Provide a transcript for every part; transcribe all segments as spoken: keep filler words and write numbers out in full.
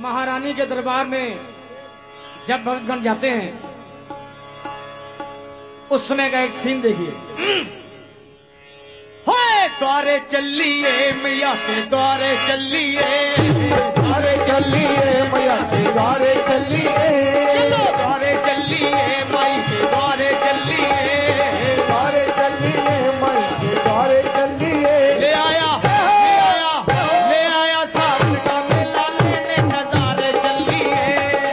महारानी के दरबार में जब भक्तगण जाते हैं उस समय का एक सीन देखिए। होए द्वारे चलिए मैया के द्वारे चलिए, द्वारे चलिए मैया के द्वारे चलिए, चलो द्वारे चलिए माई के द्वारे चलिए, द्वारे चलिए माई के द्वारे चलिए। ले आया ले आया ले आया सावन का मेला लेने नजारे चलिए,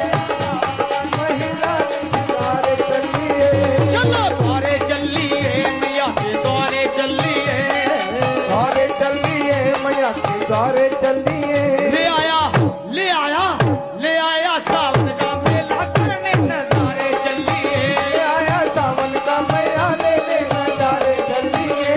महिला के द्वारे चलिए, चलो द्वारे चलिए मैया के द्वारे चलिए, द्वारे चलिए मैया के द्वारे चलिए। ले आया ले आया ले आया सावन का मेला करने नजारे चलिए, ले आया सावन का मैया लेने नजारे चलिए।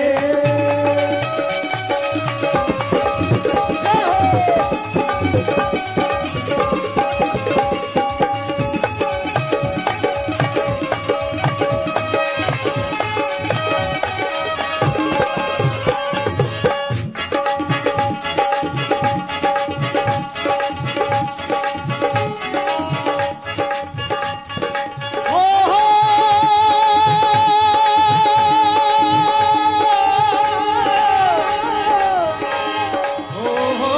ओ हो ओ हो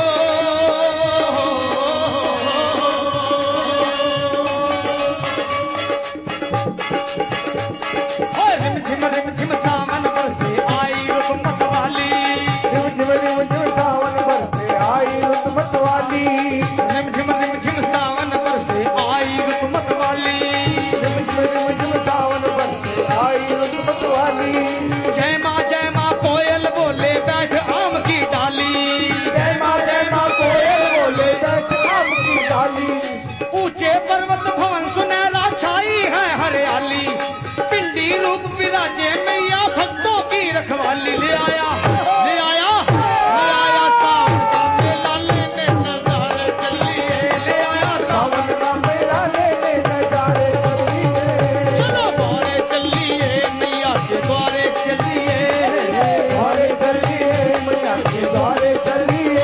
ओ रिम झिम रिम झिम सावन बरसे आई रुक मतवाली, रिम झिम रिम झिम सावन बरसे आई रुत मतवाली, रिम झिम रिम झिम सावन बरसे आई रुक मतवाली, रिम झिम रिम झिम सावन बरसे आई रुत मतवाली। जय माँ जय माँ कोयल बोले बैठ आम की डाली, जय माँ जय माँ कोयल बोले बैठ आम की डाली, ऊंचे पर्वत भवन सुनहरा छाई है हरियाली, पिंडी रूप विराजे मैया भक्तों की रखवाली। ले आया ले आया ले आया सावन का मेला लेने नजारे चलिए, ले आया सावन का मेला लेने नजारे चलिए, चलो द्वारे चलिए मैया के द्वारे चलिए, द्वारे चलिए मैया के द्वारे चलिए।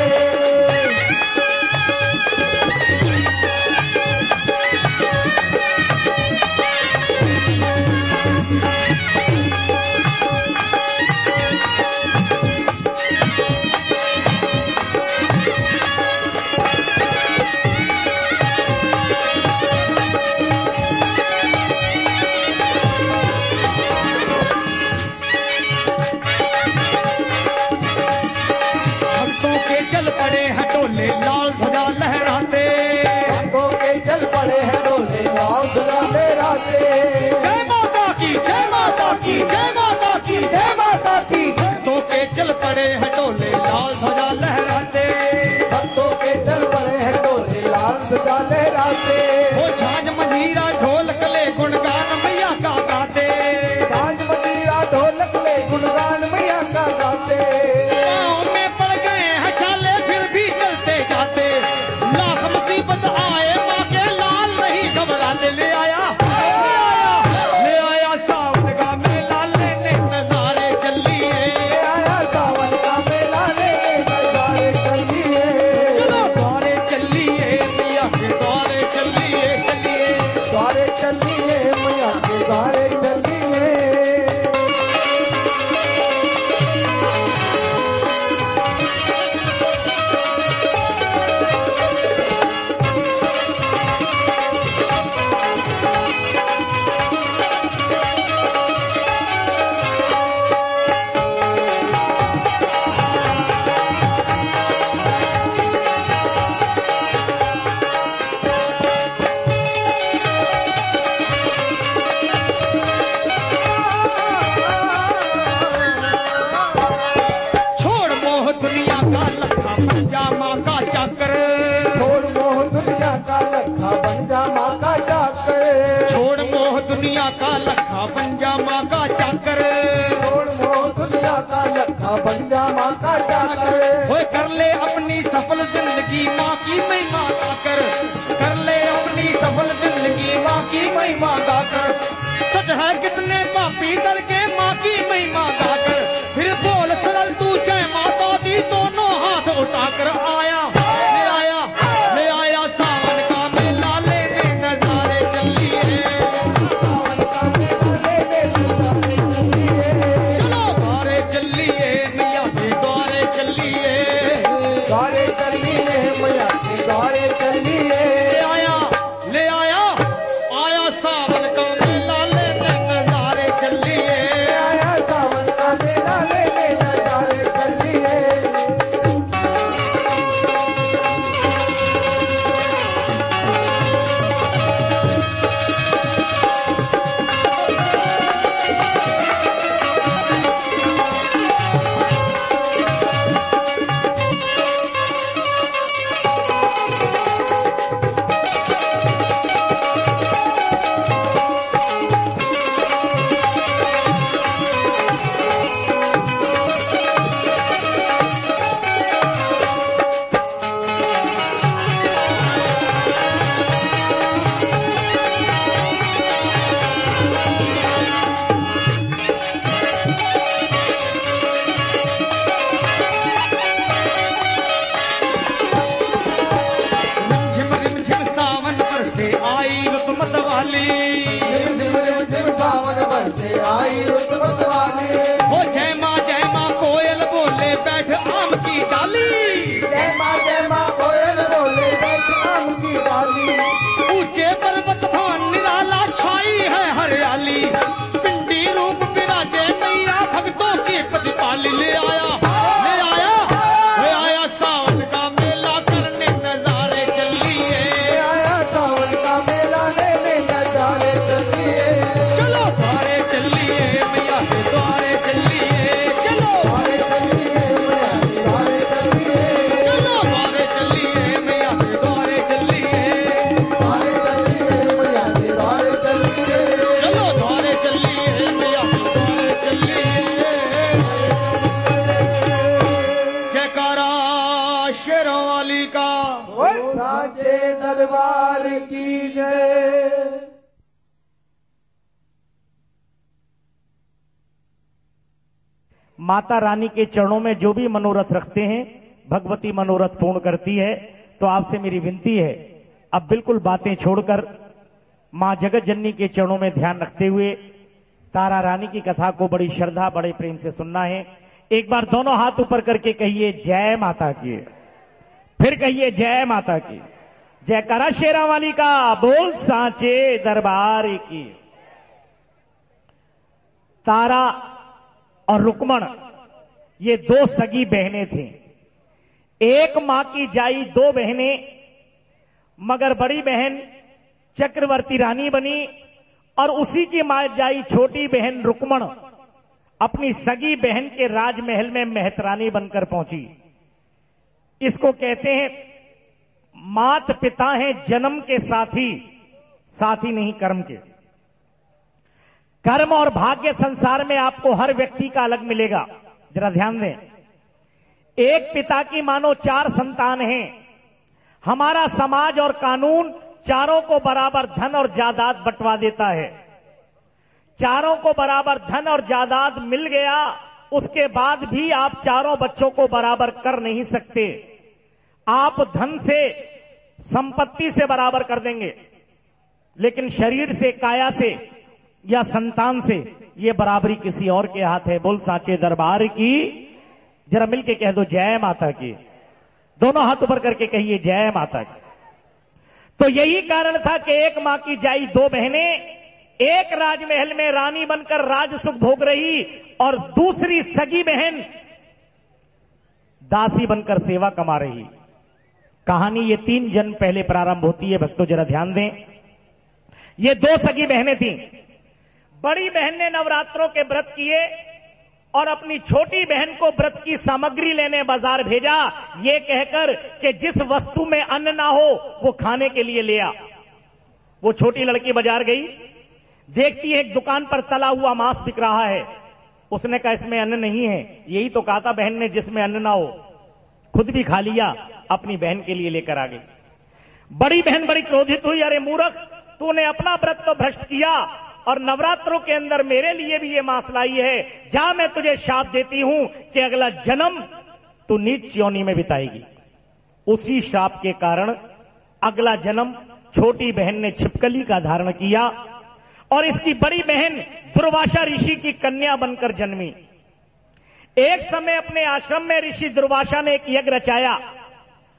भक्तों के चल पड़े हैं टोले लाल ध्वजा लहराते, भक्तों के चल पड़े हैं डोले लाल ध्वजा लहराते, जय माता की जय माता की जय माता की जय माता की। भक्तों के चल पड़े हैं टोले लाल ध्वजा लहराते, भक्तों के चल पड़े हैं डोले लाल ध्वजा लहराते, वो झांझ मंजीरा ढोल कले गुणगान मैया का गाते, झांझ मंजीरा ढोलक ले गुणगान मैया का गाते, पाँव में पड़ गए हैं छाले फिर भी चलते जाते, लाख मुसीबत आए माँ के लाल नहीं घबराते। ले आया ले आया ले आया सावन का मेला लेने नजारे चलिए, ले आया सावन का मेला लेने नजारे चलिए, चलो द्वारे चलिए मैया के द्वारे चलिए चलिए, द्वारे चलिए मैया के द्वारे चलिए। छोड़ मोह दुनिया का लखा पंजा माँ का चाकर, छोड़ मोह दुनिया का लखा बन जा माँ का जाकर, छोड़ मोह दुनिया का लखा पंजा माँ का चाकर, छोड़ मोह दुनिया का लखा बन जा माँ का जाकर, होए कर ले अपनी सफल जिंदगी माँ की महिमा गाकर, कर ले अपनी सफल जिंदगी माँ की महिमा गाकर, सच है कितने पापी दर के माँ की महिमा गाकर, फिर बोल सरल तू जय माता दी दोनों हाथ उठाकर आया ले आया ले चलिए मैया के द्वारे चलिए। ले आया ले आया आया सावन का मेला लेने नजारे चलिए। आया सावन का मेला लेने नजारे चलिए। रिमझिम रिमझिम सावन बरसे आई रुत मतवाली। झिम झिम झिम झिम सावन बरसे आई रुत मतवाली। हो जय माँ जय माँ कोयल बोले बैठ आम की डाली। जय माँ जय माँ कोयल बोले बैठ आम की डाली। ऊंचे पर्वत भान निराला छाई है हरियाली। पिंडी रूप विराजे मैया भक्तों की प्रतिपाली। ले आया ले आया ले आया सावन का मेला करने नजारे चलिए। आया सावन का मेला लेने नजारे चलिए। चलो द्वारे चलिए मैया के द्वारे चलिए। चलो द्वारे चलिए मैया के द्वारे चलिए। चलो द्वारे चलिए मैया के द्वारे चलिए। द्वारे चलिए मैया के द्वारे चलिए। चलो द्वारे चलिए मैया के द्वारे चलिए। जयकारा शेरों वाली का। साचे दरबार की जय। माता रानी के चरणों में जो भी मनोरथ रखते हैं भगवती मनोरथ पूर्ण करती है। तो आपसे मेरी विनती है अब बिल्कुल बातें छोड़कर मां जगत जननी के चरणों में ध्यान रखते हुए तारा रानी की कथा को बड़ी श्रद्धा बड़े प्रेम से सुनना है। एक बार दोनों हाथ ऊपर करके कहिए जय माता की। फिर कहिए जय माता की। जयकारा शेरा वाली का। बोल सांचे दरबार की। तारा और रुक्मण ये दो सगी बहनें थीं। एक मां की जाई दो बहनें, मगर बड़ी बहन चक्रवर्ती रानी बनी और उसी की मां जाई छोटी बहन रुक्मण अपनी सगी बहन के राजमहल में मेहतरानी बनकर पहुंची। इसको कहते हैं मात पिता हैं जन्म के साथी, साथी नहीं कर्म के। कर्म और भाग्य संसार में आपको हर व्यक्ति का अलग मिलेगा। जरा ध्यान दें, एक पिता की मानो चार संतान हैं। हमारा समाज और कानून चारों को बराबर धन और जायदाद बंटवा देता है। चारों को बराबर धन और जायदाद मिल गया, उसके बाद भी आप चारों बच्चों को बराबर कर नहीं सकते। आप धन से, संपत्ति से बराबर कर देंगे, लेकिन शरीर से, काया से या संतान से ये बराबरी किसी और के हाथ है। बोल सांचे दरबार की। जरा मिलके कह दो जय माता की। दोनों हाथ ऊपर करके कहिए जय माता की। तो यही कारण था कि एक मां की जाई दो बहनें, एक राजमहल में रानी बनकर राजसुख भोग रही और दूसरी सगी बहन दासी बनकर सेवा कमा रही। कहानी ये तीन जन्म पहले प्रारंभ होती है। भक्तों जरा ध्यान दें, ये दो सगी बहनें थीं। बड़ी बहन ने नवरात्रों के व्रत किए और अपनी छोटी बहन को व्रत की सामग्री लेने बाजार भेजा, ये कहकर कि जिस वस्तु में अन्न ना हो वो खाने के लिए ले आ। वो छोटी लड़की बाजार गई, देखती है एक दुकान पर तला हुआ मांस बिक रहा है। उसने कहा इसमें अन्न नहीं है। यही तो कहा था बहन ने जिसमें अन्न ना हो। खुद भी खा लिया, अपनी बहन के लिए लेकर आ गई। बड़ी बहन बड़ी क्रोधित हुई, अरे मूर्ख, तूने अपना व्रत तो भ्रष्ट किया और नवरात्रों के अंदर मेरे लिए भी ये मांस लाई है। जा, मैं तुझे शाप देती हूं कि अगला जन्म तू नीच योनि में बिताएगी। उसी शाप के कारण अगला जन्म छोटी बहन ने छिपकली का धारण किया और इसकी बड़ी बहन दुर्वासा ऋषि की कन्या बनकर जन्मी। एक समय अपने आश्रम में ऋषि दुर्वासा ने एक यज्ञ रचाया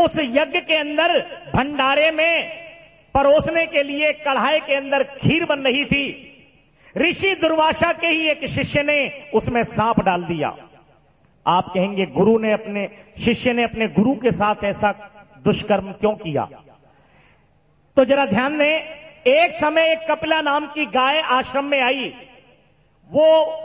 उस यज्ञ के अंदर भंडारे में परोसने के लिए कढ़ाई के अंदर खीर बन रही थी। ऋषि दुर्वासा के ही एक शिष्य ने उसमें सांप डाल दिया। आप कहेंगे गुरु ने अपने शिष्य ने अपने गुरु के साथ ऐसा दुष्कर्म क्यों किया? तो जरा ध्यान दें, एक समय एक कपिला नाम की गाय आश्रम में आई। वो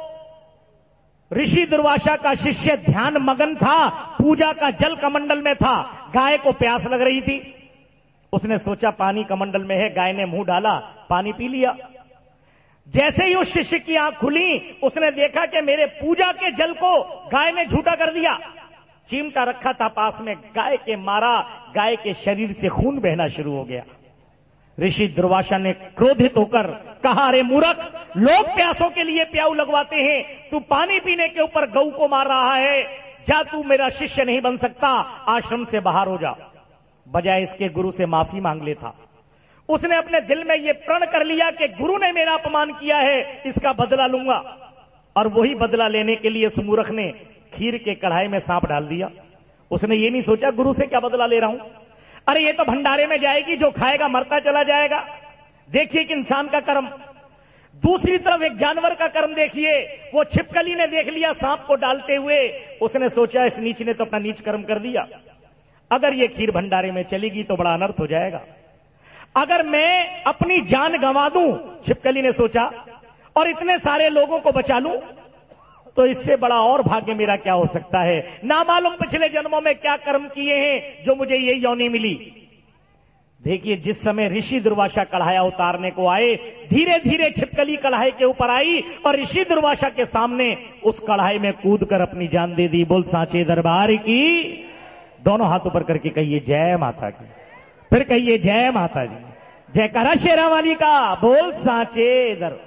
ऋषि दुर्वासा का शिष्य ध्यान मगन था, पूजा का जल कमंडल में था। गाय को प्यास लग रही थी। उसने सोचा पानी कमंडल में है, गाय ने मुंह डाला, पानी पी लिया। जैसे ही उस शिष्य की आंख खुली, उसने देखा कि मेरे पूजा के जल को गाय ने झूठा कर दिया। चिमटा रखा था पास में, गाय के मारा, गाय के शरीर से खून बहना शुरू हो गया। ऋषि दुर्वासा ने क्रोधित होकर कहा, अरे मूर्ख, लोग प्यासों के लिए प्याऊ लगवाते हैं, तू पानी पीने के ऊपर गऊ को मार रहा है। जा, तू मेरा शिष्य नहीं बन सकता, आश्रम से बाहर हो जा। बजाय इसके गुरु से माफी मांग लेता। उसने अपने दिल में यह प्रण कर लिया कि गुरु ने मेरा अपमान किया है, इसका बदला लूंगा। और वही बदला लेने के लिए उस मूर्ख ने खीर के कढ़ाई में सांप डाल दिया। उसने ये नहीं सोचा गुरु से क्या बदला ले रहा हूं, अरे ये तो भंडारे में जाएगी, जो खाएगा मरता चला जाएगा। देखिए कि इंसान का कर्म। दूसरी तरफ एक जानवर का कर्म देखिए। वो छिपकली ने देख लिया सांप को डालते हुए। उसने सोचा इस नीच ने तो अपना नीच कर्म कर दिया, अगर ये खीर भंडारे में चलेगी तो बड़ा अनर्थ हो जाएगा। अगर मैं अपनी जान गंवा दूं, छिपकली ने सोचा, और इतने सारे लोगों को बचा लूं, तो इससे बड़ा और भाग्य मेरा क्या हो सकता है। ना मालूम पिछले जन्मों में क्या कर्म किए हैं जो मुझे ये योनि मिली। देखिए, जिस समय ऋषि दुर्वासा कढ़ाया उतारने को आए, धीरे धीरे छिपकली कढ़ाई के ऊपर आई और ऋषि दुर्वासा के सामने उस कढ़ाई में कूदकर अपनी जान दे दी। बोल सांचे दरबार की। दोनों हाथ ऊपर करके कहिए जय माता की। फिर कहिए जय माता जी। जयकारा शेरा वाली का। बोल सांचे दर।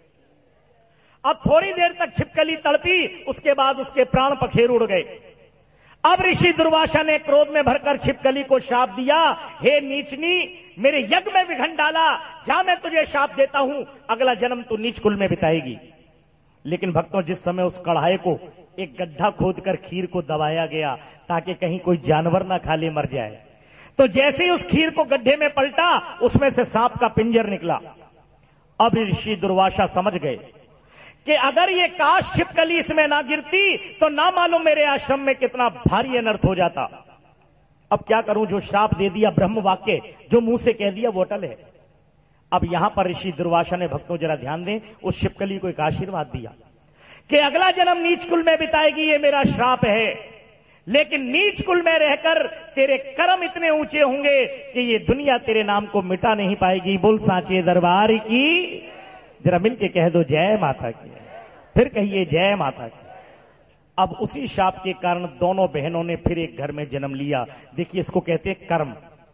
अब थोड़ी देर तक छिपकली तड़पी, उसके बाद उसके प्राण पखेरु उड़ गए। अब ऋषि दुर्वासा ने क्रोध में भरकर छिपकली को शाप दिया, हे नीचनी, मेरे यज्ञ में विघन डाला, जा मैं तुझे शाप देता हूं, अगला जन्म तू नीच कुल में बिताएगी। लेकिन भक्तों, जिस समय उस कढ़ाई को एक गड्ढा खोदकर खीर को दबाया गया ताकि कहीं कोई जानवर ना खा ले मर जाए, तो जैसे ही उस खीर को गड्ढे में पलटा, उसमें से सांप का पिंजर निकला। अब ऋषि दुर्वासा समझ गए कि अगर ये काश छिपकली इसमें ना गिरती तो ना मालूम मेरे आश्रम में कितना भारी अनर्थ हो जाता। अब क्या करूं, जो श्राप दे दिया, ब्रह्म वाक्य जो मुंह से कह दिया वो अटल है। अब यहां पर ऋषि दुर्वासा ने, भक्तों जरा ध्यान दें, उस छिपकली को एक आशीर्वाद दिया कि अगला जन्म नीच कुल में बिताएगी, ये मेरा श्राप है, लेकिन नीच कुल में रहकर तेरे कर्म इतने ऊंचे होंगे कि ये दुनिया तेरे नाम को मिटा नहीं पाएगी। बोल सांचे दरबार की। जरा मिलके कह दो जय माता की। फिर कहिए जय माता की। अब उसी शाप के कारण दोनों बहनों ने फिर एक घर में जन्म लिया। देखिए, इसको कहते हैं कर्म।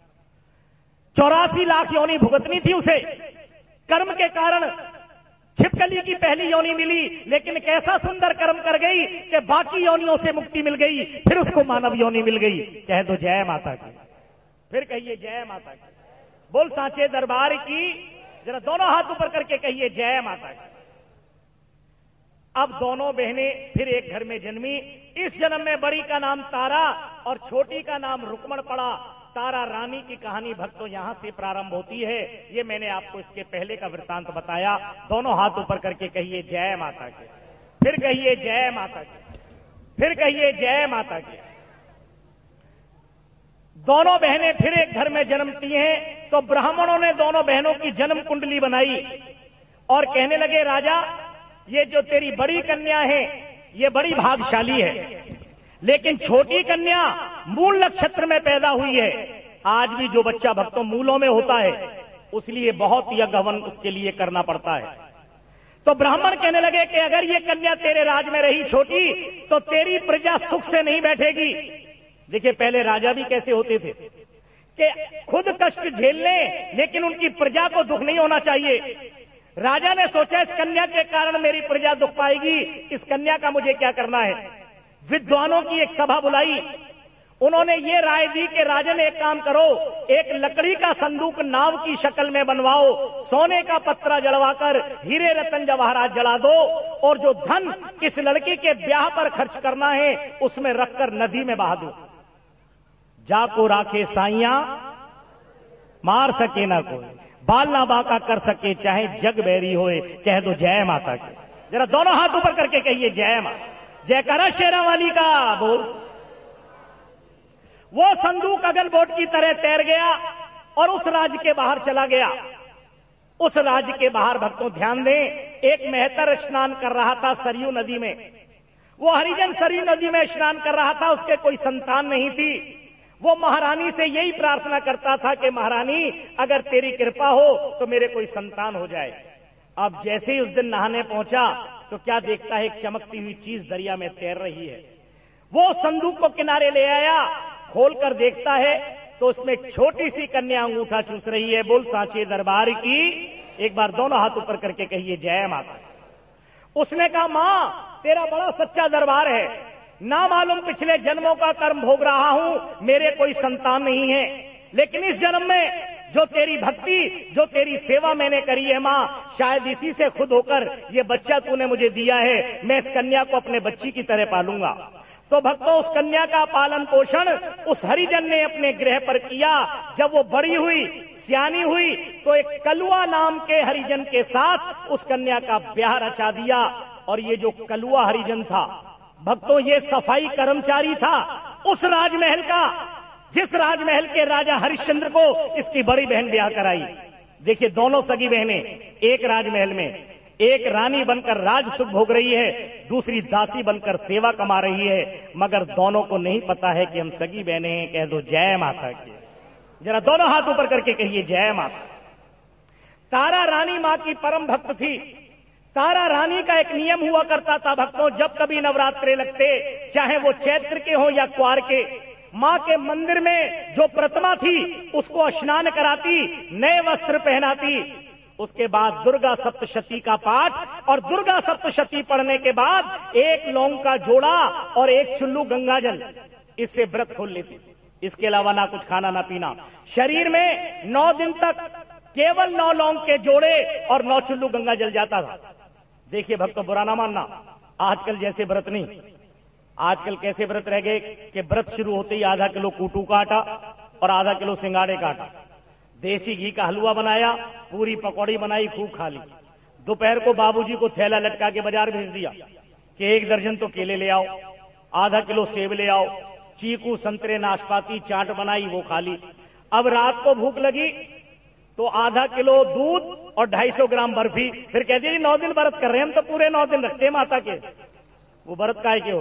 चौरासी लाख योनि भुगतनी थी उसे। कर्म के कारण छिपकली की पहली योनि मिली, लेकिन कैसा सुंदर कर्म कर गई कि बाकी योनियों से मुक्ति मिल गई, फिर उसको मानव योनि मिल गई। कह दो जय माता की। फिर कहिए जय माता की। बोल सांचे दरबार की। जरा दोनों हाथ ऊपर करके कहिए जय माता की। अब दोनों बहनें फिर एक घर में जन्मी। इस जन्म में बड़ी का नाम तारा और छोटी का नाम रुक्मण पड़ा। तारा रानी की कहानी भक्तों यहां से प्रारंभ होती है। ये मैंने आपको इसके पहले का वृत्तांत बताया। दोनों हाथ ऊपर करके कहिए जय माता की। फिर कहिए जय माता की। फिर कहिए जय माता की। दोनों बहनें फिर एक घर में जन्मती हैं, तो ब्राह्मणों ने दोनों बहनों की जन्म कुंडली बनाई और कहने लगे, राजा, ये जो तेरी बड़ी कन्या है ये बड़ी भाग्यशाली है, लेकिन छोटी कन्या मूल नक्षत्र में पैदा हुई है। आज भी जो बच्चा भक्तों मूलों में होता है, उसलिए बहुत यज्ञ हवन उसके लिए करना पड़ता है। तो ब्राह्मण कहने लगे कि अगर ये कन्या तेरे राज में रही छोटी, तो तेरी प्रजा सुख से नहीं बैठेगी। देखिए, पहले राजा भी कैसे होते थे कि खुद कष्ट झेल लें, लेकिन उनकी प्रजा को दुख नहीं होना चाहिए। राजा ने सोचा, इस कन्या के कारण मेरी प्रजा दुख पाएगी, इस कन्या का मुझे क्या करना है। विद्वानों की एक सभा बुलाई। उन्होंने ये राय दी कि राजन, एक काम करो, एक लकड़ी का संदूक नाव की शक्ल में बनवाओ, सोने का पत्रा जड़वाकर हीरे रतन जवाहरात जड़ा दो, और जो धन इस लड़की के ब्याह पर खर्च करना है उसमें रखकर नदी में बहा दो। जाको राखे साइया मार सके ना कोई, बाल ना बाका कर सके चाहे जग बैरी होए, कह दो जय माता की। जरा दोनों हाथ ऊपर करके कहिए जय मां, जयकारा शेरा वाली का बोल। वो संदूक अगल बोट की तरह तैर गया और उस राज्य के बाहर चला गया। उस राज्य के बाहर भक्तों ध्यान दें, एक मेहतर स्नान कर रहा था सरयू नदी में। वो हरिजन सरयू नदी में स्नान कर रहा था, उसके कोई संतान नहीं थी। वो महारानी से यही प्रार्थना करता था कि महारानी अगर तेरी कृपा हो तो मेरे कोई संतान हो जाए। अब जैसे ही उस दिन नहाने पहुंचा तो क्या देखता है, एक चमकती हुई चीज दरिया में तैर रही है। वो संदूक को किनारे ले आया, खोलकर देखता है तो उसमें एक छोटी सी कन्या अंगूठा चूस रही है। बोल सांचे दरबार की, एक बार दोनों हाथ ऊपर करके कहिए जय माता। उसने कहा मां तेरा बड़ा सच्चा दरबार है, ना मालूम पिछले जन्मों का कर्म भोग रहा हूं, मेरे कोई संतान नहीं है, लेकिन इस जन्म में जो तेरी भक्ति, जो तेरी सेवा मैंने करी है मां, शायद इसी से खुद होकर ये बच्चा तूने मुझे दिया है, मैं इस कन्या को अपने बच्ची की तरह पालूंगा। तो भक्तों उस कन्या का पालन पोषण उस हरिजन ने अपने गृह पर किया। जब वो बड़ी हुई, सियानी हुई, तो एक कलुआ नाम के हरिजन के साथ उस कन्या का ब्याह रचा दिया। और ये जो कलुआ हरिजन था भक्तों, ये सफाई कर्मचारी था उस राजमहल का, जिस राजमहल के राजा हरिश्चंद्र को इसकी बड़ी बहन ब्याह कराई। देखिए दोनों सगी बहनें एक राजमहल में, एक रानी बनकर राज सुख भोग रही है, दूसरी दासी बनकर सेवा कमा रही है, मगर दोनों को नहीं पता है कि हम सगी बहनें हैं। कह दो जय माता की। जरा दोनों हाथ ऊपर करके कहिए जय माता। तारा रानी मां की परम भक्त थी। तारा रानी का एक नियम हुआ करता था भक्तों, जब कभी नवरात्रे लगते, चाहे वो चैत्र के हो या क्वार के, मां के मंदिर में जो प्रतिमा थी उसको स्नान कराती, नए वस्त्र पहनाती। उसके बाद दुर्गा सप्तशती का पाठ, और दुर्गा सप्तशती पढ़ने के बाद एक लौंग का जोड़ा और एक चुल्लू गंगाजल, इससे व्रत खोल लेती। इसके अलावा ना कुछ खाना ना पीना। शरीर में नौ दिन तक केवल नौ लौंग के जोड़े और नौ चुल्लू गंगाजल जाता था। देखिए भक्तों बुरा ना मानना, आजकल जैसे व्रत नहीं। आजकल कैसे व्रत रह गए कि व्रत शुरू होते ही आधा किलो कूटू का आटा और आधा किलो सिंगाड़े का आटा, देसी घी का हलवा बनाया, पूरी पकौड़ी बनाई, खूब खा ली। दोपहर को बाबूजी को थैला लटका के बाजार भेज दिया कि एक दर्जन तो केले ले आओ, आधा किलो सेब ले आओ, चीकू संतरे नाशपाती चाट बनाई, वो खा ली। अब रात को भूख लगी तो आधा किलो दूध और ढाई सौ ग्राम बर्फी। फिर कहती है नौ दिन व्रत कर रहे हैं हम, तो पूरे नौ दिन रखते हैं माता के। वो व्रत काय के हो?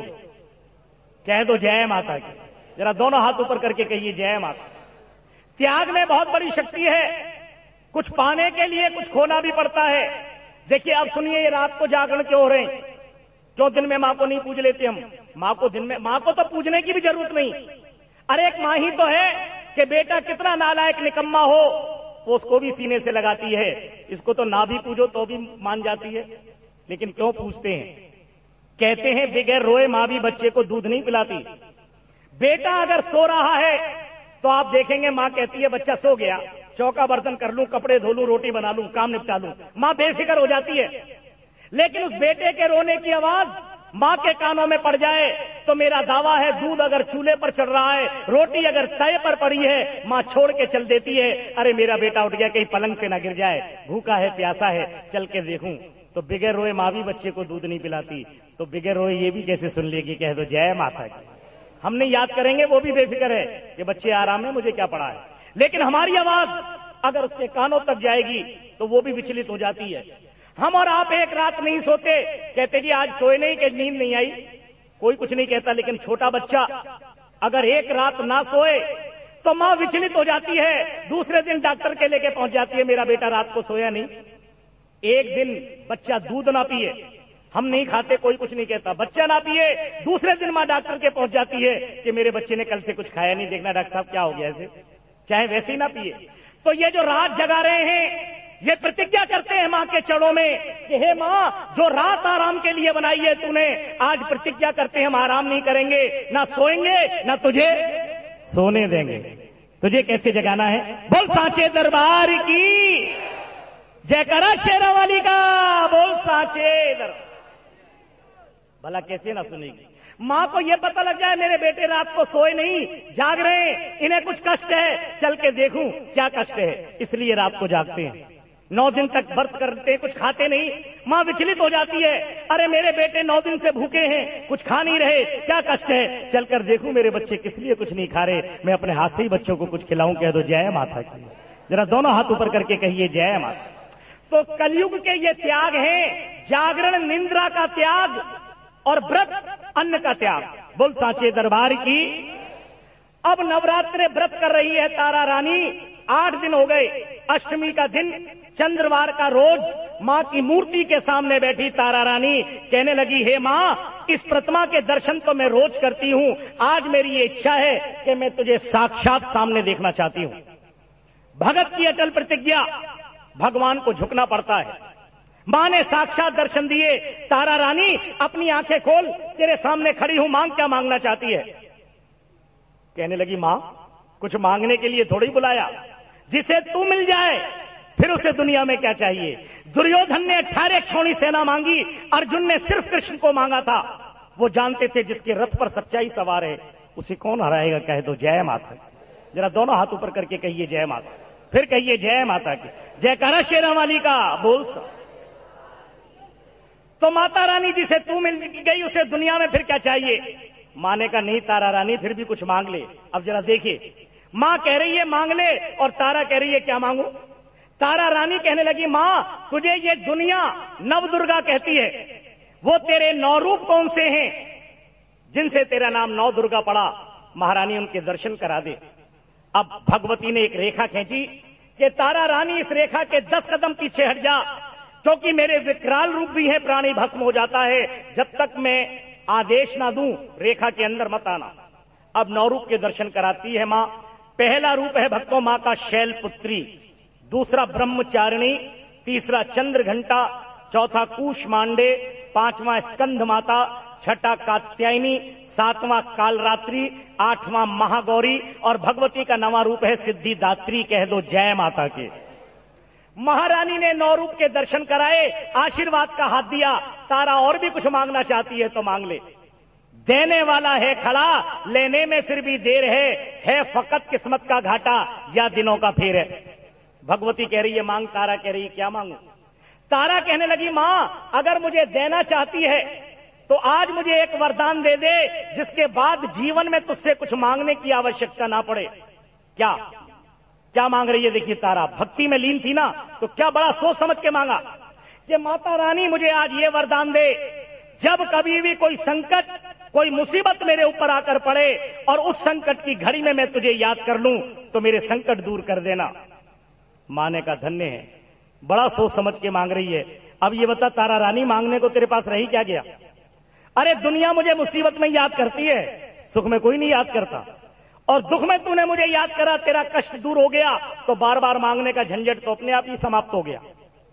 कह दो जय माता की। जरा दोनों हाथ ऊपर करके कहिए जय माता। त्याग में बहुत बड़ी शक्ति है। कुछ पाने के लिए कुछ खोना भी पड़ता है। देखिए अब सुनिए, ये रात को जागरण क्यों हो रहे हैं? क्यों दिन में मां को नहीं पूज लेते हम? मां को दिन में, मां को तो पूजने की भी जरूरत नहीं। अरे एक मां ही तो है कि बेटा कितना नालायक निकम्मा हो वो उसको भी सीने से लगाती है। इसको तो ना भी पूजो तो भी मान जाती है, लेकिन क्यों पूछते हैं? कहते हैं बगैर रोए मां भी बच्चे को दूध नहीं पिलाती। बेटा अगर सो रहा है तो आप देखेंगे मां कहती है बच्चा सो गया, चौका बर्तन कर लूं, कपड़े धो लूं, रोटी बना लूं, काम निपटा लूं, मां बेफिक्र हो जाती है। लेकिन उस बेटे के रोने की आवाज मां के कानों में पड़ जाए तो मेरा दावा है, दूध अगर चूल्हे पर चढ़ रहा है, रोटी अगर तय पर पड़ी है, मां छोड़ के चल देती है। अरे मेरा बेटा उठ गया, कहीं पलंग से ना गिर जाए, भूखा है प्यासा है, चल के देखूं। तो बिगैर रोए मां भी बच्चे को दूध नहीं पिलाती, तो बिगैर रोए ये भी कैसे सुन लेगी? कह दो जय माता की। हमने याद करेंगे, वो भी बेफिक्र है कि बच्चे आराम है, मुझे क्या पड़ा है। लेकिन हमारी आवाज अगर उसके कानों तक जाएगी तो वो भी विचलित हो जाती है। हम और आप एक रात नहीं सोते, कहते जी आज सोए नहीं कि नींद नहीं आई, कोई कुछ नहीं कहता। लेकिन छोटा बच्चा अगर एक रात ना सोए तो मां विचलित हो जाती है, दूसरे दिन डॉक्टर के लेके पहुंच जाती है, मेरा बेटा रात को सोया नहीं। एक दिन बच्चा दूध ना पिए, हम नहीं खाते, कोई कुछ नहीं कहता, बच्चा ना पिए, दूसरे दिन मां डॉक्टर के पहुंच जाती है कि मेरे बच्चे ने कल से कुछ खाया नहीं, देखना डॉक्टर साहब क्या हो गया ऐसे, चाहे वैसे ही ना पिए। तो ये जो रात जगा रहे हैं, ये प्रतिज्ञा करते हैं मां के चरणों में कि हे मां, जो रात आराम के लिए बनाई है तूने, आज प्रतिज्ञा करते हैं हम आराम नहीं करेंगे, ना सोएंगे ना तुझे सोने देंगे। तुझे कैसे जगाना है? बोल सांचे दरबार की जयकारा शेरा वाली का, बोल सांचे दरबार। भला कैसे ना सुनेगी? माँ को यह पता लग जाए मेरे बेटे रात को सोए नहीं, जाग रहे हैं, इन्हें कुछ कष्ट है, चल के देखूं क्या कष्ट है, इसलिए रात को जागते हैं। नौ दिन तक व्रत करते हैं, कुछ खाते नहीं। माँ विचलित हो जाती है, अरे मेरे बेटे नौ दिन से भूखे हैं, कुछ खा नहीं रहे, क्या कष्ट है, चलकर देखूं मेरे बच्चे किस लिए कुछ नहीं खा रहे, मैं अपने हाथ से ही बच्चों को कुछ खिलाऊं। कह दो जय माता की। जरा दोनों हाथ ऊपर करके कहिए जय माता। तो कलयुग के ये त्याग हैं, जागरण निंद्रा का त्याग और व्रत अन्न का त्याग। बोल सांचे दरबार की। अब नवरात्रे व्रत कर रही है तारा रानी, आठ दिन हो गए। अष्टमी का दिन चंद्रवार का रोज माँ की मूर्ति के सामने बैठी तारा रानी कहने लगी, हे माँ, इस प्रतिमा के दर्शन तो मैं रोज करती हूँ, आज मेरी ये इच्छा है कि मैं तुझे साक्षात सामने देखना चाहती हूँ। भगत की अटल प्रतिज्ञा, भगवान को झुकना पड़ता है। मां ने साक्षात दर्शन दिए। तारा रानी अपनी आंखें खोल, तेरे सामने खड़ी हूं, मांग, क्या मांगना चाहती है। कहने लगी, मां कुछ मांगने के लिए थोड़ी बुलाया, जिसे तू मिल जाए फिर उसे दुनिया में क्या चाहिए। दुर्योधन ने अठारह क्षोणी सेना मांगी, अर्जुन ने सिर्फ कृष्ण को मांगा था। वो जानते थे जिसके रथ पर सच्चाई सवार है उसे कौन हराएगा। कह दो जय माता। जरा दोनों हाथ ऊपर करके कहिए जय माता, फिर कहिए जय माता की। जयकारा शेरा वाली का बोल सा। तो माता रानी जिसे तू मिल गई उसे दुनिया में फिर क्या चाहिए। माने का नहीं तारा रानी, फिर भी कुछ मांग ले। अब जरा देखिए, मां कह रही है मांग ले और तारा कह रही है क्या मांगू। तारा रानी कहने लगी, मां तुझे ये दुनिया नव दुर्गा कहती है, वो तेरे नौ रूप कौन से हैं जिनसे तेरा नाम नौ दुर्गा पड़ा, महारानी उनके दर्शन करा दे। अब भगवती ने एक रेखा खींची कि तारा रानी इस रेखा के दस कदम पीछे हट जा, क्योंकि मेरे विकराल रूप भी है, प्राणी भस्म हो जाता है, जब तक मैं आदेश ना दूं रेखा के अंदर मत आना। अब नौ रूप के दर्शन कराती है मां। पहला रूप है भक्तों मां का शैल पुत्री, दूसरा ब्रह्मचारिणी, तीसरा चंद्र घंटा, चौथा कूश मांडे, पांचवां स्कंध माता, छठा कात्यायनी, सातवां कालरात्रि, आठवां महागौरी और भगवती का नवा रूप है सिद्धिदात्री। कह दो जय माता की। महारानी ने नौ रूप के दर्शन कराए, आशीर्वाद का हाथ दिया। तारा और भी कुछ मांगना चाहती है तो मांग ले, देने वाला है खड़ा, लेने में फिर भी देर है, है फकत किस्मत का घाटा या दिनों का फेर है। भगवती कह रही है मांग, तारा कह रही है क्या मांगू। तारा कहने लगी, मां अगर मुझे देना चाहती है तो आज मुझे एक वरदान दे दे जिसके बाद जीवन में तुझसे कुछ मांगने की आवश्यकता ना पड़े। क्या क्या मांग रही है देखिए। तारा भक्ति में लीन थी ना, तो क्या बड़ा सोच समझ के मांगा कि माता रानी मुझे आज ये वरदान दे, जब कभी भी कोई संकट कोई मुसीबत मेरे ऊपर आकर पड़े और उस संकट की घड़ी में मैं तुझे याद कर लूं तो मेरे संकट दूर कर देना। माने का धन्य है, बड़ा सोच समझ के मांग रही है। अब ये बता तारा रानी, मांगने को तेरे पास रही क्या गया। अरे दुनिया मुझे मुसीबत में याद करती है, सुख में कोई नहीं याद करता, और दुख में तूने मुझे याद करा, तेरा कष्ट दूर हो गया, तो बार बार मांगने का झंझट तो अपने आप ही समाप्त हो गया।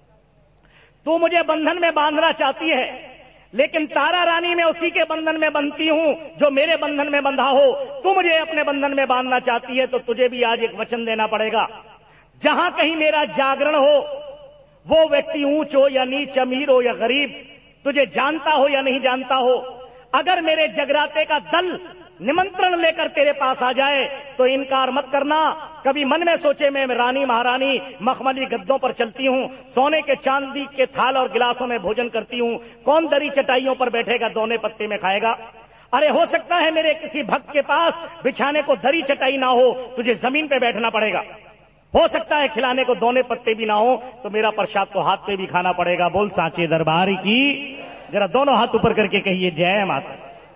तू मुझे बंधन में बांधना चाहती है, लेकिन तारा रानी मैं उसी के बंधन में बंधती हूं जो मेरे बंधन में बंधा हो। तू मुझे अपने बंधन में बांधना चाहती है तो तुझे भी आज एक वचन देना पड़ेगा। जहां कहीं मेरा जागरण हो, वो व्यक्ति ऊंच हो या नीच, अमीर हो या गरीब, तुझे जानता हो या नहीं जानता हो, अगर मेरे जगराते का दल निमंत्रण लेकर तेरे पास आ जाए तो इनकार मत करना। कभी मन में सोचे मैं रानी महारानी मखमली गद्दों पर चलती हूँ, सोने के चांदी के थाल और गिलासों में भोजन करती हूँ, कौन दरी चटाइयों पर बैठेगा दोने पत्ते में खाएगा। अरे हो सकता है मेरे किसी भक्त के पास बिछाने को दरी चटाई ना हो, तुझे जमीन पे बैठना पड़ेगा। हो सकता है खिलाने को दोने पत्ते भी ना हो तो मेरा प्रसाद तो हाथ पे भी खाना पड़ेगा। बोल सांचे दरबार की। जरा दोनों हाथ ऊपर करके कहिए जय माता।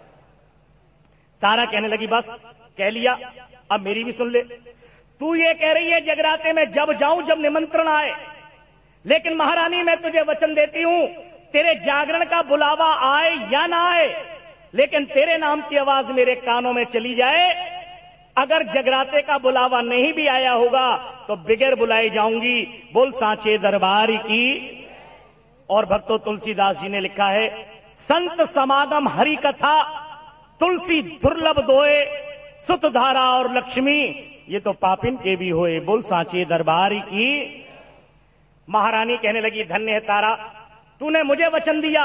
तारा कहने लगी बस कह लिया, अब मेरी भी सुन ले। तू ये कह रही है जगराते में जब जाऊं जब निमंत्रण आए, लेकिन महारानी मैं तुझे वचन देती हूं, तेरे जागरण का बुलावा आए या ना आए, लेकिन तेरे नाम की आवाज मेरे कानों में चली जाए। अगर जगराते का बुलावा नहीं भी आया होगा तो बिगैर बुलाई जाऊंगी। बोल सांचे दरबार की। और भक्तों तुलसीदास जी ने लिखा है, संत समागम हरि कथा तुलसी दुर्लभ दोए, सुत धारा और लक्ष्मी ये तो पापिन के भी होए। बोल सांचे दरबार की। महारानी कहने लगी धन्य है तारा, तूने मुझे वचन दिया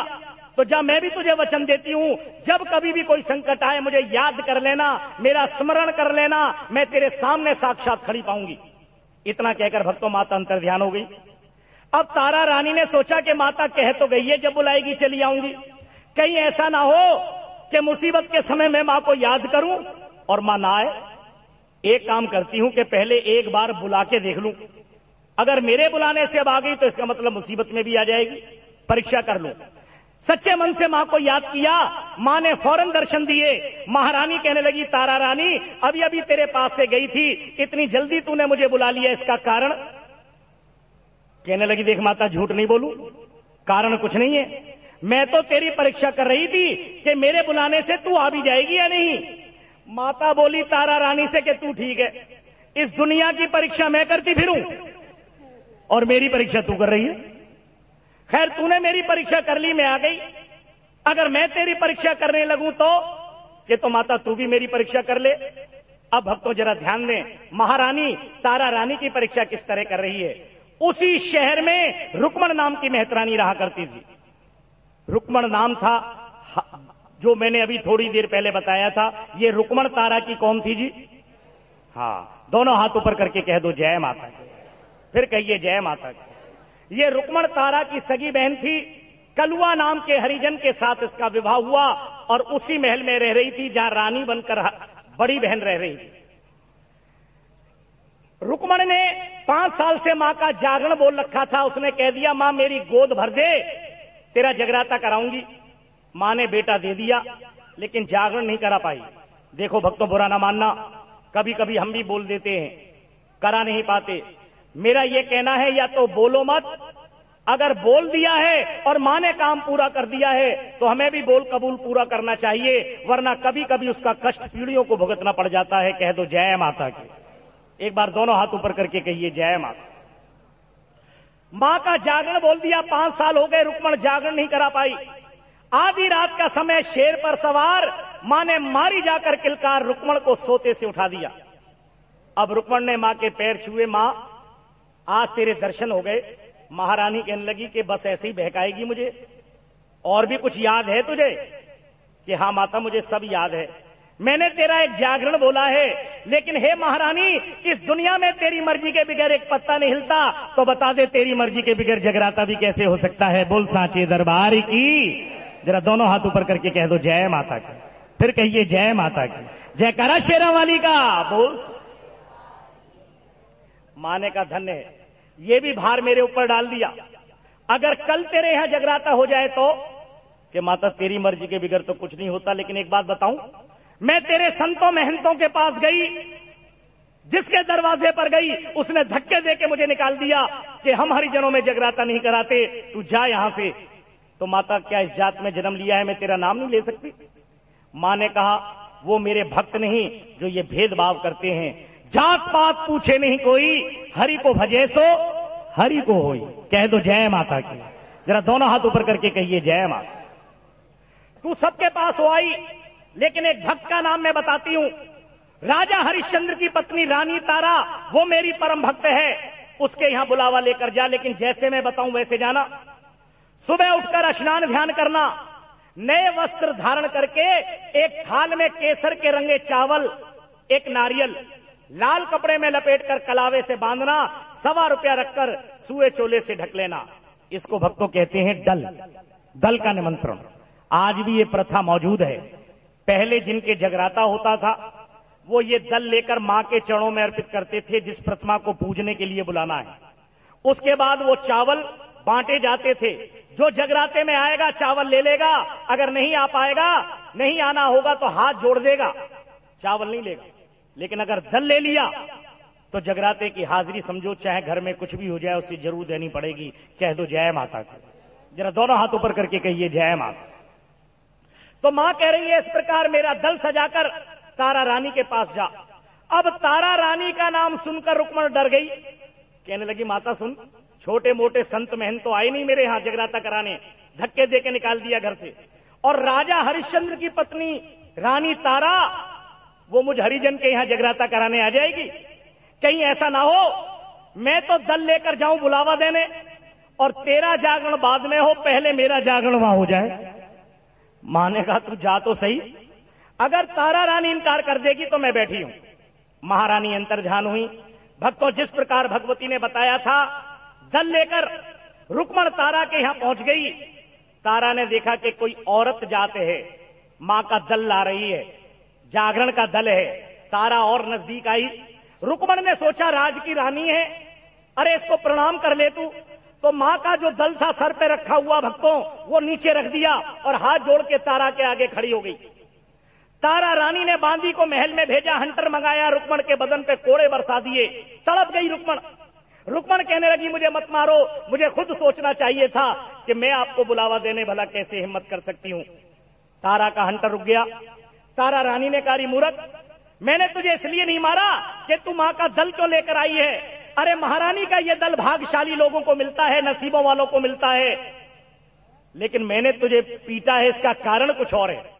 तो जा मैं भी तुझे वचन देती हूं, जब कभी भी कोई संकट आए मुझे याद कर लेना, मेरा स्मरण कर लेना, मैं तेरे सामने साक्षात खड़ी पाऊंगी। इतना कहकर भक्तों माता अंतर ध्यान हो गई। अब तारा रानी ने सोचा कि माता कह तो गई है जब बुलाएगी चली आऊंगी, कहीं ऐसा ना हो कि मुसीबत के समय मैं मां को याद करूं और मां ना आए। एक काम करती हूं कि पहले एक बार बुला के देख लूं, अगर मेरे बुलाने से अब आ गई तो इसका मतलब मुसीबत में भी आ जाएगी, परीक्षा कर लूं। सच्चे मन से मां को याद किया, मां ने फौरन दर्शन दिए। महारानी कहने लगी, तारा रानी अभी अभी तेरे पास से गई थी, इतनी जल्दी तूने मुझे बुला लिया, इसका कारण? कहने लगी, देख माता झूठ नहीं बोलूं, कारण कुछ नहीं है, मैं तो तेरी परीक्षा कर रही थी कि मेरे बुलाने से तू आ भी जाएगी या नहीं। माता बोली तारा रानी से कि तू ठीक है, इस दुनिया की परीक्षा मैं करती फिरूं और मेरी परीक्षा तू कर रही है। खैर तूने मेरी परीक्षा कर ली, मैं आ गई, अगर मैं तेरी परीक्षा करने लगूं तो कि तो माता तू भी मेरी परीक्षा कर ले। अब भक्तों जरा ध्यान दें, महारानी तारा रानी की परीक्षा किस तरह कर रही है। उसी शहर में रुक्मण नाम की मेहतरानी रहा करती थी। रुक्मण नाम था, जो मैंने अभी थोड़ी देर पहले बताया था। ये रुक्मण तारा की कौन थी जी? हाँ, दोनों हाथ ऊपर करके कह दो जय माता की, फिर कहिए जय माता की। ये रुक्मण तारा की सगी बहन थी। कलुआ नाम के हरिजन के साथ इसका विवाह हुआ और उसी महल में रह रही थी जहां रानी बनकर बड़ी बहन रह रही थी। रुक्मण ने पांच साल से मां का जागरण बोल रखा था। उसने कह दिया, मां मेरी गोद भर दे, तेरा जगराता कराऊंगी। मां ने बेटा दे दिया, लेकिन जागरण नहीं करा पाई। देखो भक्तों, बुरा ना मानना, कभी कभी हम भी बोल देते हैं, करा नहीं पाते। मेरा यह कहना है, या तो बोलो मत, अगर बोल दिया है और मां ने काम पूरा कर दिया है तो हमें भी बोल कबूल पूरा करना चाहिए, वरना कभी कभी उसका कष्ट पीढ़ियों को भुगतना पड़ जाता है। कह दो जय माता की, एक बार दोनों हाथ ऊपर करके कहिए जय माता। मां का जागरण बोल दिया, पांच साल हो गए, रुक्मण जागरण नहीं करा पाई। आधी रात का समय, शेर पर सवार, मां ने मारी जाकर किलकार रुक्मण को सोते से उठा दिया। अब रुक्मण ने मां के पैर छुए, मां आज तेरे दर्शन हो गए। महारानी कहने लगी कि बस ऐसे ही बहकाएगी मुझे, और भी कुछ याद है तुझे? कि हाँ माता मुझे सब याद है, मैंने तेरा एक जागरण बोला है, लेकिन हे महारानी इस दुनिया में तेरी मर्जी के बगैर एक पत्ता नहीं हिलता, तो बता दे तेरी मर्जी के बगैर जगराता भी कैसे हो सकता है? बोल सांचे दरबार की। जरा दोनों हाथ ऊपर करके कह दो जय माता की, फिर कहिए जय माता की। जयकारा शेरा वाली का बोल। माने का धन्य है, ये भी भार मेरे ऊपर डाल दिया। अगर कल तेरे यहां जगराता हो जाए तो कि माता तेरी मर्जी के बगैर तो कुछ नहीं होता, लेकिन एक बात बताऊं, मैं तेरे संतों महंतों के पास गई, जिसके दरवाजे पर गई उसने धक्के देके मुझे निकाल दिया कि हम हरिजनों में जगराता नहीं कराते, तू जा यहां से। तो माता क्या इस जात में जन्म लिया है, मैं तेरा नाम नहीं ले सकती? मां ने कहा, वो मेरे भक्त नहीं जो ये भेदभाव करते हैं, जात पात पूछे नहीं कोई, हरि को भजे सो हरि को होई। कह दो जय माता की। जरा दोनों हाथ ऊपर करके कहिए जय माता। तू सबके पास हो आई, लेकिन एक भक्त का नाम मैं बताती हूं। राजा हरिश्चंद्र की पत्नी रानी तारा, वो मेरी परम भक्त है, उसके यहां बुलावा लेकर जा, लेकिन जैसे मैं बताऊं वैसे जाना। सुबह उठकर स्नान ध्यान करना, नए वस्त्र धारण करके एक थाल में केसर के रंगे चावल, एक नारियल लाल कपड़े में लपेटकर कलावे से बांधना, सवा रुपया रखकर सुए चोले से ढक लेना। इसको भक्तों कहते हैं दल, दल का निमंत्रण। आज भी ये प्रथा मौजूद है। पहले जिनके जगराता होता था वो ये दल लेकर मां के चरणों में अर्पित करते थे, जिस प्रतिमा को पूजने के लिए बुलाना है। उसके बाद वो चावल बांटे जाते थे, जो जगराते में आएगा चावल ले लेगा, अगर नहीं आ पाएगा, नहीं आना होगा तो हाथ जोड़ देगा, चावल नहीं लेगा। लेकिन अगर दल ले लिया तो जगराते की हाजिरी समझो, चाहे घर में कुछ भी हो जाए उसे जरूर देनी पड़ेगी। कह दो जय माता की। जरा दोनों हाथ ऊपर करके कहिए जय माता। तो मां कह रही है, इस प्रकार मेरा दल सजाकर तारा रानी के पास जा। अब तारा रानी का नाम सुनकर रुक्मण डर गई, कहने लगी, माता सुन, छोटे मोटे संत महंत तो आए नहीं मेरे यहां जगराता कराने, धक्के देके निकाल दिया घर से। और राजा हरिश्चंद्र की पत्नी रानी तारा, वो मुझ हरिजन के यहां जगराता कराने आ जाएगी? कहीं ऐसा ना हो मैं तो दल लेकर जाऊं बुलावा देने और तेरा जागरण बाद में हो, पहले मेरा जागरण वहां हो जाए। मां ने कहा तू जा तो सही, अगर तारा रानी इनकार कर देगी तो मैं बैठी हूं। महारानी अंतर ध्यान हुई। भक्तों, जिस प्रकार भगवती ने बताया था, दल लेकर रुक्मण तारा के यहां पहुंच गई। तारा ने देखा कि कोई औरत जाते है, मां का दल ला रही है, जागरण का दल है। तारा और नजदीक आई। रुक्मण ने सोचा राज की रानी है, अरे इसको प्रणाम कर ले तू। तो मां का जो दल था सर पे रखा हुआ भक्तों, वो नीचे रख दिया और हाथ जोड़ के तारा के आगे खड़ी हो गई। तारा रानी ने बांदी को महल में भेजा, हंटर मंगाया, रुक्मण के बदन पे कोड़े बरसा दिए। तड़प गई रुक्मण। रुक्मण कहने लगी मुझे मत मारो, मुझे खुद सोचना चाहिए था कि मैं आपको बुलावा देने भला कैसे हिम्मत कर सकती हूं। तारा का हंटर रुक गया। तारा रानी ने कहा मूर्ख, मैंने तुझे इसलिए नहीं मारा कि तू मां का दल जो लेकर आई है। अरे महारानी का यह दल भाग्यशाली लोगों को मिलता है, नसीबों वालों को मिलता है, लेकिन मैंने तुझे पीटा है, इसका कारण कुछ और है।